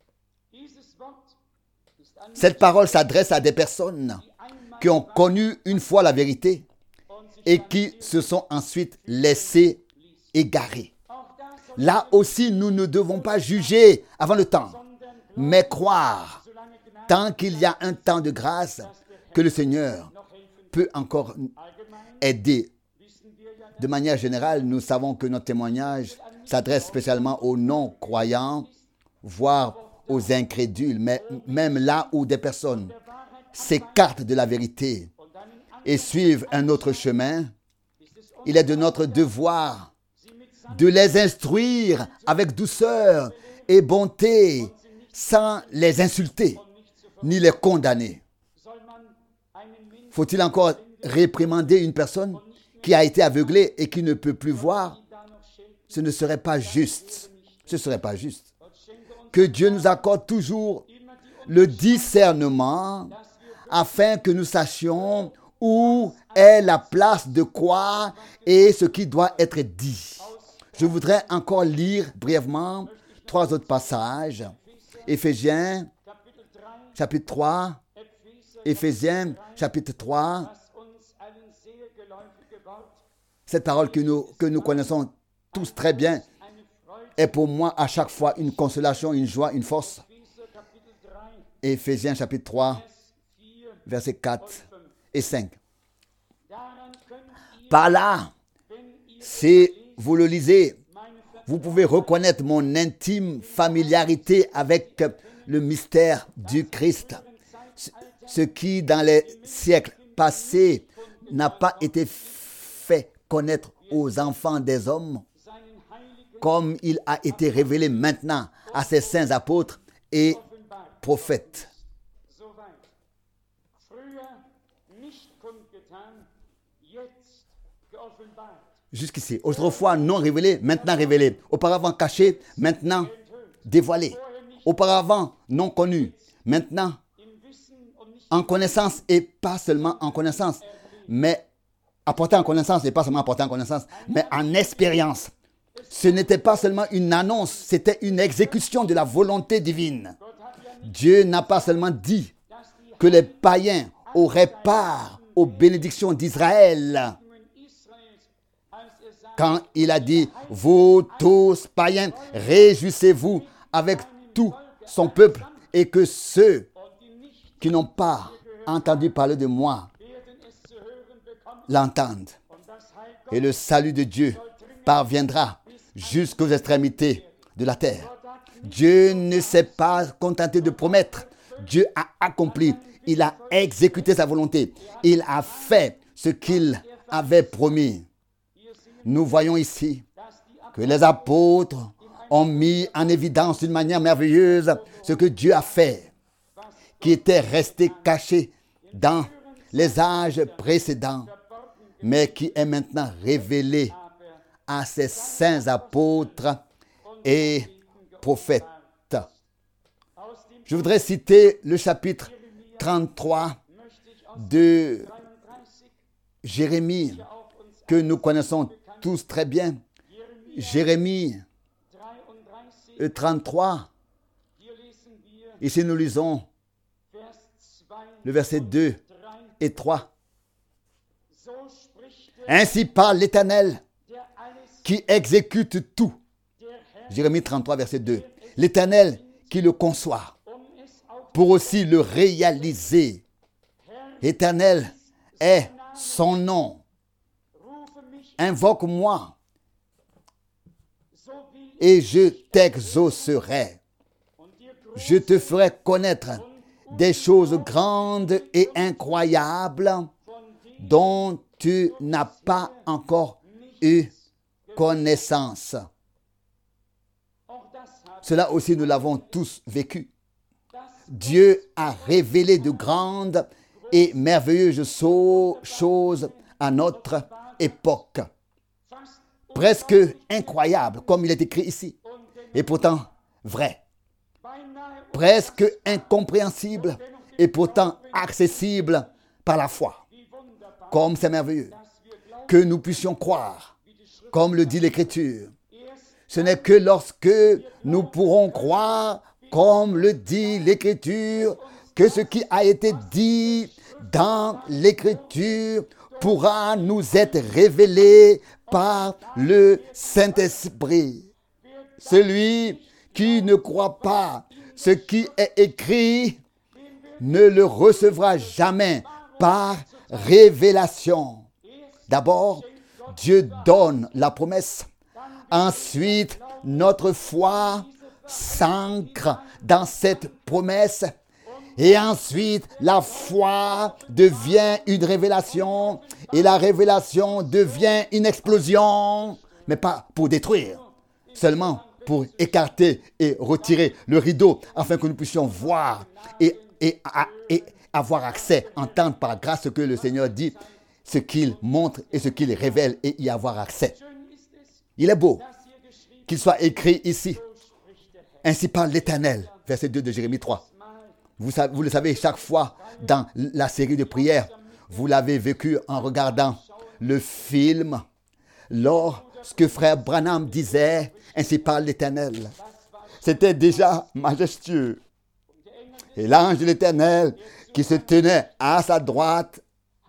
Cette parole s'adresse à des personnes qui ont connu une fois la vérité et qui se sont ensuite laissées égarer. Là aussi, nous ne devons pas juger avant le temps, mais croire, tant qu'il y a un temps de grâce, que le Seigneur peut encore aider. De manière générale, nous savons que notre témoignage s'adresse spécialement aux non-croyants, voire aux incrédules, mais même là où des personnes s'écartent de la vérité et suivent un autre chemin, il est de notre devoir de les instruire avec douceur et bonté, sans les insulter ni les condamner. Faut-il encore réprimander une personne qui a été aveuglée et qui ne peut plus voir? Ce ne serait pas juste. Ce ne serait pas juste. Que Dieu nous accorde toujours le discernement afin que nous sachions où est la place de quoi et ce qui doit être dit. Je voudrais encore lire brièvement trois autres passages. Éphésiens, chapitre trois. Éphésiens, chapitre trois. Cette parole que nous, que nous connaissons tous très bien est pour moi à chaque fois une consolation, une joie, une force. Éphésiens, chapitre trois, versets quatre et cinq. Par là, si vous le lisez, vous pouvez reconnaître mon intime familiarité avec le mystère du Christ. Ce qui, dans les siècles passés, n'a pas été fait connaître aux enfants des hommes, comme il a été révélé maintenant à ses saints apôtres et prophètes. Jusqu'ici, autrefois non révélé, maintenant révélé. Auparavant caché, maintenant dévoilé. Auparavant non connu, maintenant en connaissance et pas seulement en connaissance, mais apporté en connaissance et pas seulement apporté en connaissance, mais en expérience. Ce n'était pas seulement une annonce, c'était une exécution de la volonté divine. Dieu n'a pas seulement dit que les païens auraient part aux bénédictions d'Israël. Quand il a dit, vous tous païens, réjouissez-vous avec tout son peuple et que ceux qui n'ont pas entendu parler de moi l'entendent. Et le salut de Dieu parviendra jusqu'aux extrémités de la terre. Dieu ne s'est pas contenté de promettre. Dieu a accompli. Il a exécuté sa volonté. Il a fait ce qu'il avait promis. Nous voyons ici que les apôtres ont mis en évidence d'une manière merveilleuse ce que Dieu a fait, qui était resté caché dans les âges précédents, mais qui est maintenant révélé à ses saints apôtres et prophètes. Je voudrais citer le chapitre trente-trois de Jérémie, que nous connaissons tous très bien. Jérémie trente-trois. Ici, nous lisons le verset deux et trois. Ainsi parle l'Éternel qui exécute tout. Jérémie trente-trois, verset deux. L'Éternel qui le conçoit pour aussi le réaliser. Éternel est son nom. Invoque-moi et je t'exaucerai. Je te ferai connaître des choses grandes et incroyables dont tu n'as pas encore eu connaissance. Cela aussi, nous l'avons tous vécu. Dieu a révélé de grandes et merveilleuses choses à notre époque. Presque incroyables, comme il est écrit ici. Et pourtant, vrai. Presque incompréhensible et pourtant accessible par la foi. Comme c'est merveilleux. Que nous puissions croire, comme le dit l'Écriture. Ce n'est que lorsque nous pourrons croire, comme le dit l'Écriture, que ce qui a été dit dans l'Écriture pourra nous être révélé par le Saint-Esprit. Celui qui ne croit pas ce qui est écrit ne le recevra jamais par révélation. D'abord, Dieu donne la promesse. Ensuite, notre foi s'ancre dans cette promesse. Et ensuite, la foi devient une révélation. Et la révélation devient une explosion. Mais pas pour détruire. Seulement pour écarter et retirer le rideau afin que nous puissions voir et, et, et avoir accès, entendre par grâce ce que le Seigneur dit, ce qu'il montre et ce qu'il révèle et y avoir accès. Il est beau qu'il soit écrit ici. Ainsi parle l'Éternel, verset deux de Jérémie trois. Vous, savez, vous le savez, chaque fois dans la série de prières, vous l'avez vécu en regardant le film. Lorsque frère Branham disait, ainsi parle l'Éternel, c'était déjà majestueux. Et l'ange de l'Éternel qui se tenait à sa droite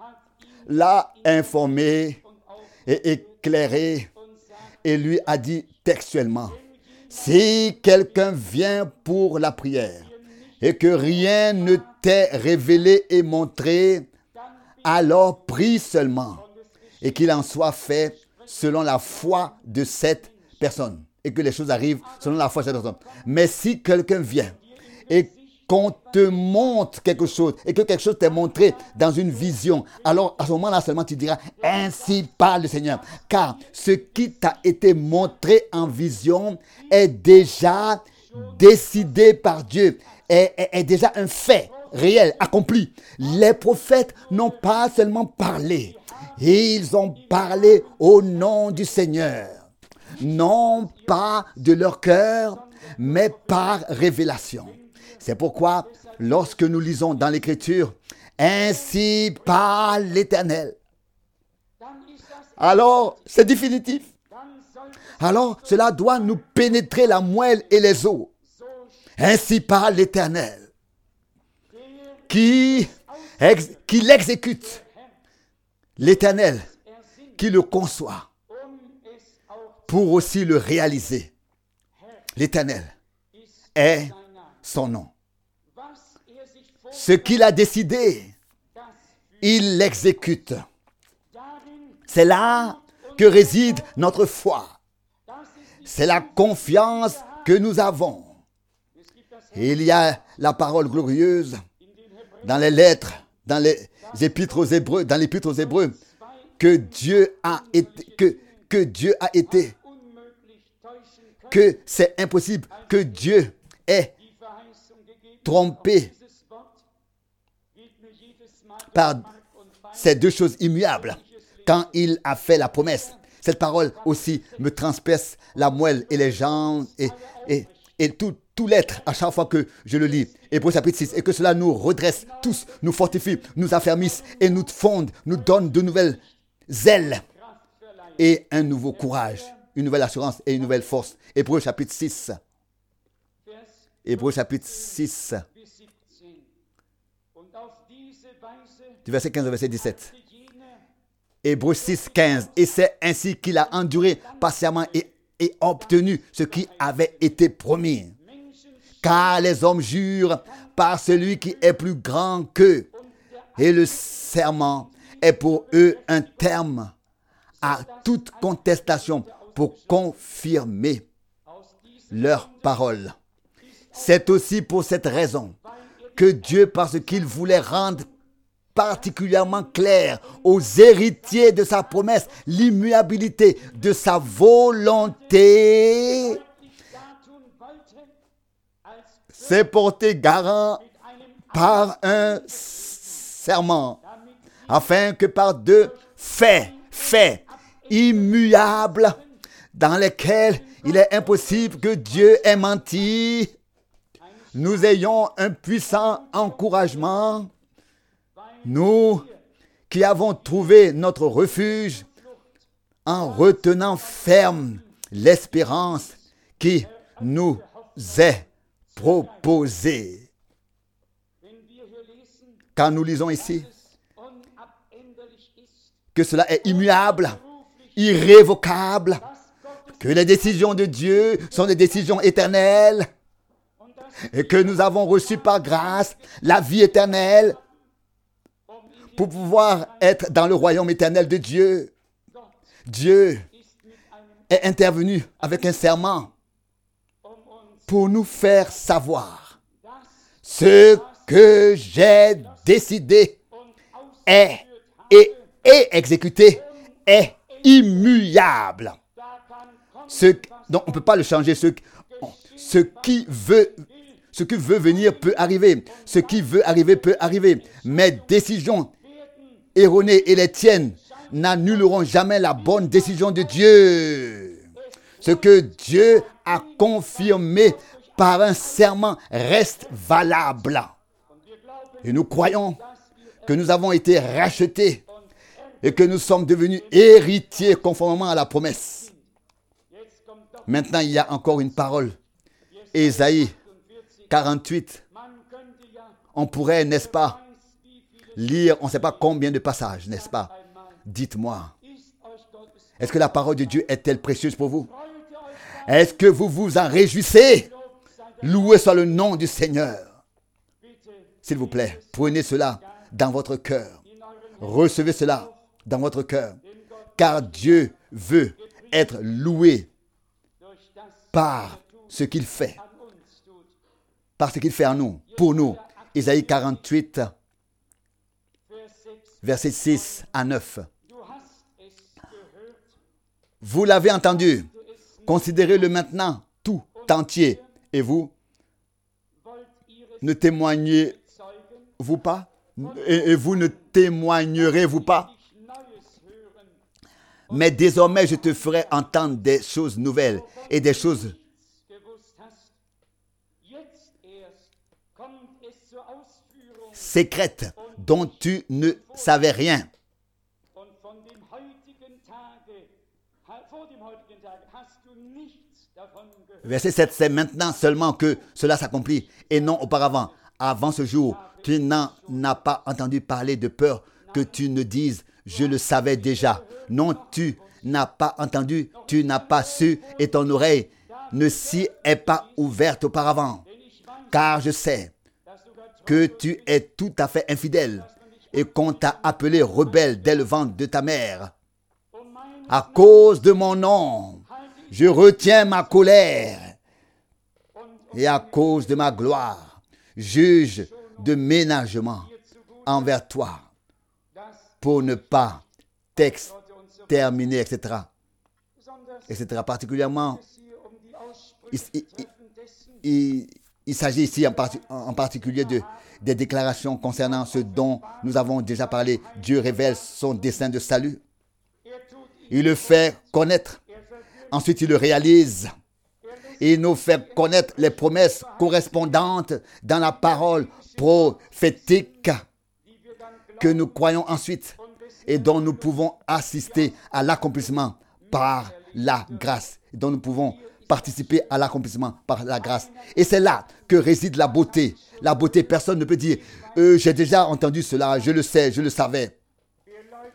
l'a informé et éclairé et lui a dit textuellement, si quelqu'un vient pour la prière et que rien ne t'est révélé et montré, alors prie seulement et qu'il en soit fait selon la foi de cette personne et que les choses arrivent selon la foi de cette personne. Mais si quelqu'un vient et qu'on te montre quelque chose et que quelque chose t'est montré dans une vision, alors à ce moment-là seulement tu diras, ainsi parle le Seigneur. Car ce qui t'a été montré en vision est déjà décidé par Dieu, est, est, est déjà un fait réel, accompli. Les prophètes n'ont pas seulement parlé, ils ont parlé au nom du Seigneur. Non pas de leur cœur, mais par révélation. C'est pourquoi, lorsque nous lisons dans l'Écriture, ainsi parle l'Éternel, alors c'est définitif. Alors cela doit nous pénétrer la moelle et les os. Ainsi parle l'Éternel, qui, ex, qui l'exécute. L'Éternel qui le conçoit pour aussi le réaliser. L'Éternel est son nom. Ce qu'il a décidé, il l'exécute. C'est là que réside notre foi. C'est la confiance que nous avons. Et il y a la parole glorieuse dans les lettres, dans les épîtres aux Hébreux, dans l'épître aux Hébreux, que Dieu a été, que, que Dieu a été, que c'est impossible que Dieu ait trompé par ces deux choses immuables quand il a fait la promesse. Cette parole aussi me transperce la moelle et les jambes et, et, et tout, tout l'être à chaque fois que je le lis. Hébreux chapitre six. Et que cela nous redresse tous, nous fortifie, nous affermisse et nous fonde, nous donne de nouvelles ailes et un nouveau courage, une nouvelle assurance et une nouvelle force. Hébreux chapitre six. Hébreux chapitre six. Du verset quinze au verset dix-sept. Hébreux six, quinze. Et c'est ainsi qu'il a enduré patiemment et, et obtenu ce qui avait été promis. Car les hommes jurent par celui qui est plus grand qu'eux. Et le serment est pour eux un terme à toute contestation pour confirmer leur parole. C'est aussi pour cette raison que Dieu, parce qu'il voulait rendre particulièrement clair aux héritiers de sa promesse l'immuabilité de sa volonté, s'est porté garant par un serment, afin que par deux faits, faits immuables, dans lesquels il est impossible que Dieu ait menti, nous ayons un puissant encouragement, nous qui avons trouvé notre refuge en retenant ferme l'espérance qui nous est proposée. Quand nous lisons ici que cela est immuable, irrévocable, que les décisions de Dieu sont des décisions éternelles et que nous avons reçu par grâce la vie éternelle pour pouvoir être dans le royaume éternel de Dieu. Dieu est intervenu avec un serment pour nous faire savoir ce que j'ai décidé est et est exécuté est immuable. Ce, donc on ne peut pas le changer. Ce, ce qui veut, ce qui veut venir peut arriver. Ce qui veut arriver peut arriver. Mes décisions erronées et les tiennes n'annuleront jamais la bonne décision de Dieu. Ce que Dieu a confirmé par un serment reste valable. Et nous croyons que nous avons été rachetés et que nous sommes devenus héritiers conformément à la promesse. Maintenant, il y a encore une parole. Ésaïe quarante-huit. On pourrait, n'est-ce pas, lire, on ne sait pas combien de passages, n'est-ce pas? Dites-moi, est-ce que la parole de Dieu est-elle précieuse pour vous? Est-ce que vous vous en réjouissez? Loué soit le nom du Seigneur. S'il vous plaît, prenez cela dans votre cœur. Recevez cela dans votre cœur. Car Dieu veut être loué par ce qu'il fait. Par ce qu'il fait en nous, pour nous. Ésaïe quarante-huit, versets six à neuf. Vous l'avez entendu. Considérez-le maintenant tout entier. Et vous, ne témoignez-vous pas? Et, et vous ne témoignerez-vous pas? Mais désormais, je te ferai entendre des choses nouvelles et des choses secrètes dont tu ne savais rien. Verset sept, c'est maintenant seulement que cela s'accomplit et non auparavant. Avant ce jour, tu n'en as pas entendu parler de peur que tu ne dises « je le savais déjà ». Non, tu n'as pas entendu, tu n'as pas su et ton oreille ne s'y est pas ouverte auparavant. Car je sais que tu es tout à fait infidèle et qu'on t'a appelé rebelle dès le ventre de ta mère. À cause de mon nom, je retiens ma colère et à cause de ma gloire, juge de ménagement envers toi pour ne pas t'exterminer, et cetera, et cetera. Particulièrement, il, il, il, il s'agit ici en, part, en particulier de, des déclarations concernant ce dont nous avons déjà parlé. Dieu révèle son dessein de salut. Il le fait connaître. Ensuite, il le réalise. Il nous fait connaître les promesses correspondantes dans la parole prophétique que nous croyons ensuite et dont nous pouvons assister à l'accomplissement par la grâce, dont nous pouvons participer à l'accomplissement par la grâce. Et c'est là que réside la beauté. La beauté, personne ne peut dire euh, « j'ai déjà entendu cela, je le sais, je le savais ».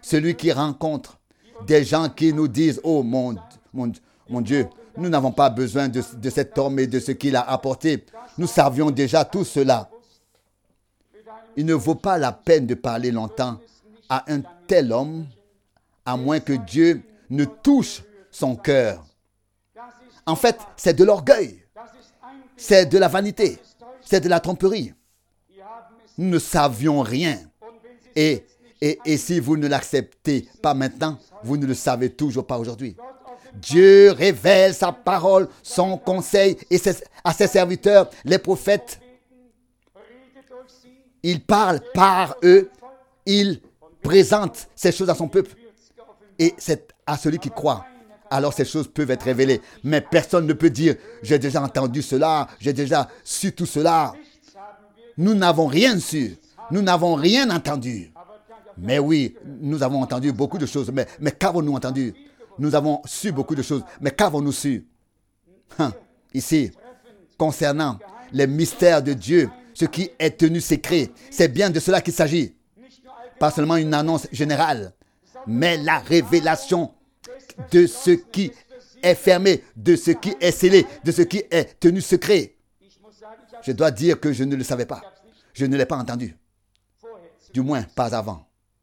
celui qui rencontre des gens qui nous disent « Oh mon, mon, mon Dieu, nous n'avons pas besoin de, de cet homme et de ce qu'il a apporté. Nous savions déjà tout cela. » Il ne vaut pas la peine de parler longtemps à un tel homme, à moins que Dieu ne touche son cœur. En fait, c'est de l'orgueil, c'est de la vanité, c'est de la tromperie. Nous ne savions rien. Et, et, et si vous ne l'acceptez pas maintenant, vous ne le savez toujours pas aujourd'hui. Dieu révèle sa parole, son conseil et ses, à ses serviteurs, les prophètes. Il parle par eux, il présente ces choses à son peuple. Et c'est à celui qui croit. Alors ces choses peuvent être révélées. Mais personne ne peut dire, j'ai déjà entendu cela, j'ai déjà su tout cela. Nous n'avons rien su, nous n'avons rien entendu. Mais oui, nous avons entendu beaucoup de choses. Mais, mais qu'avons-nous entendu? Nous avons su beaucoup de choses. Mais qu'avons-nous su? Hein, ici, concernant les mystères de Dieu, ce qui est tenu secret, c'est bien de cela qu'il s'agit. Pas seulement une annonce générale, mais la révélation de ce qui est fermé, de ce qui est scellé, de ce qui est tenu secret. Je dois dire que je ne le savais pas. Je ne l'ai pas entendu. Du moins, pas avant.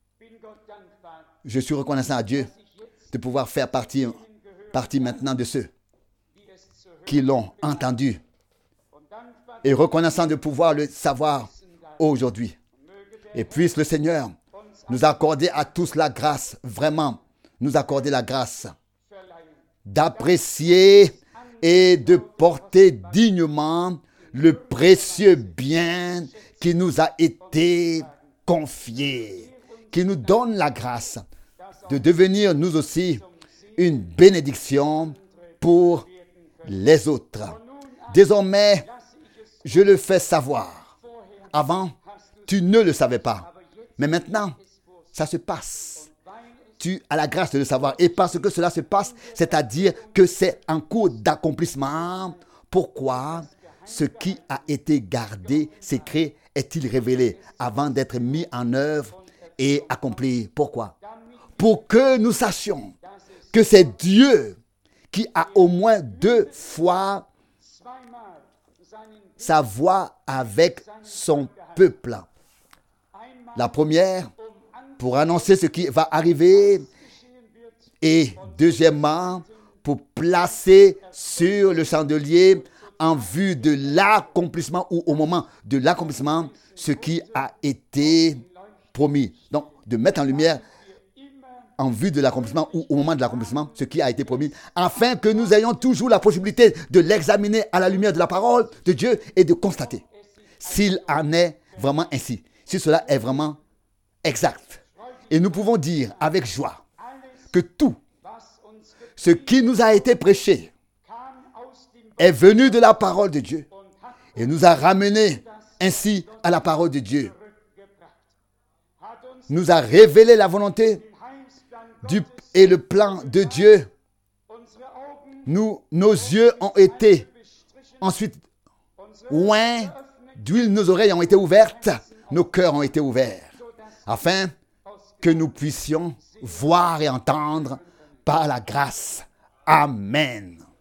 Je suis reconnaissant à Dieu de pouvoir faire partie, partie maintenant de ceux qui l'ont entendu. Et reconnaissant de pouvoir le savoir aujourd'hui. Et puisse le Seigneur nous accorder à tous la grâce, vraiment, nous accorder la grâce d'apprécier et de porter dignement le précieux bien qui nous a été confié, qui nous donne la grâce de devenir nous aussi une bénédiction pour les autres. Désormais, je le fais savoir. Avant, tu ne le savais pas. Mais maintenant, ça se passe. Tu as la grâce de le savoir. Et parce que cela se passe, c'est-à-dire que c'est en cours d'accomplissement. Pourquoi ce qui a été gardé, secret, est-il révélé avant d'être mis en œuvre et accompli? Pourquoi? Pour que nous sachions que c'est Dieu qui a au moins deux fois sa voix avec son peuple. La première, pour annoncer ce qui va arriver, et deuxièmement, pour placer sur le chandelier en vue de l'accomplissement ou au moment de l'accomplissement ce qui a été promis. Donc, de mettre en lumière en vue de l'accomplissement ou au moment de l'accomplissement ce qui a été promis, afin que nous ayons toujours la possibilité de l'examiner à la lumière de la parole de Dieu et de constater s'il en est vraiment ainsi, si cela est vraiment exact. Et nous pouvons dire avec joie que tout ce qui nous a été prêché est venu de la parole de Dieu et nous a ramenés ainsi à la parole de Dieu. Nous a révélé la volonté du, et le plan de Dieu. Nous, nos yeux ont été ensuite oints d'huile, nos oreilles ont été ouvertes, nos cœurs ont été ouverts, afin que nous puissions voir et entendre par la grâce. Amen.